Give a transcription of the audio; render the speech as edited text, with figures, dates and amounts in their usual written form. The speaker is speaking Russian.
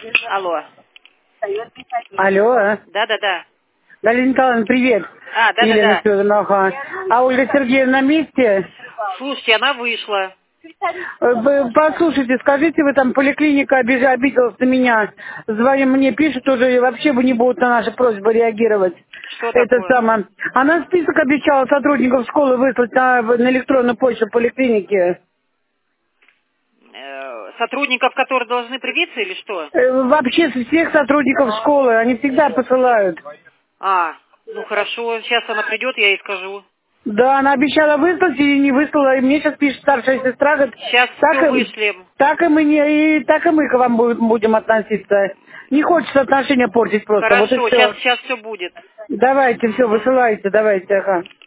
Алло. Алло. Да-да-да. Галина Николаевна, привет. Елена Да-да-да. Федоровна, ага. А Ольга Сергеевна на месте? Слушайте, она вышла. Послушайте, скажите, вы там поликлиника обиделась на меня. Звоним мне, пишут уже, и вообще бы не будут на наши просьбы реагировать. Что Это такое? самое. Она список обещала сотрудников школы выслать на электронную почту поликлиники. Сотрудников, которые должны привиться или что? Вообще всех сотрудников школы, они всегда посылают. Ну хорошо, сейчас она придет, я ей скажу. Да, она обещала выслать и не выслала. И мне сейчас пишет старшая сестра, говорит, Сейчас все вышлем. так и мы к вам будем относиться. Не хочется отношения портить просто. Вот и Хорошо, все. сейчас все будет. Давайте, все, высылайте, давайте, ага.